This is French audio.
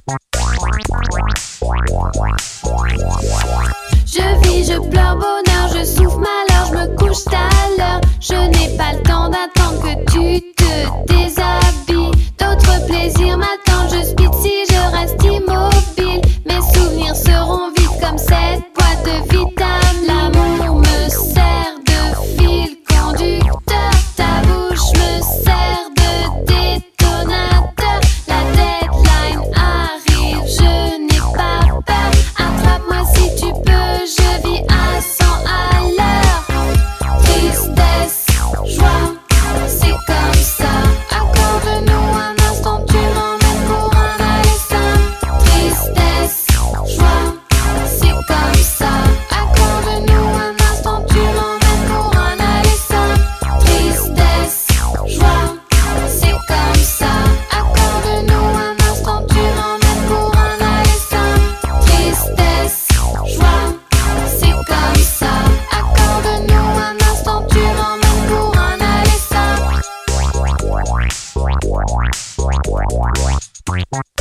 Je vis, je pleure bonheur, je souffre malheur, je me couche tout à l'heure. Je n'ai pas le temps d'attendre que tu te déshabilles. D'autres plaisirs m'attendent, je speed si je reste immobile. Mes souvenirs seront vides comme cette boîte de vitamines. L'amour me sert de fil conducteur, ta bouche me sert de détonateur. La deadline arrive, je n'ai pas peur. Attrape-moi si tu peux, je vis à 100 à l'heure. Tristesse, joie, c'est comme ça. Accorde-nous un instant, tu m'emmènes pour un aller simple. Tristesse, joie, c'est comme ça. Accorde-nous un instant, tu m'emmènes pour un aller simple. Tristesse, joie, c'est comme ça. Accorde-nous un instant, tu m'emmènes pour un aller simple. Tristesse, joie, c'est comme ça. Accorde-nous un instant, tu m'emmènes pour un aller simple.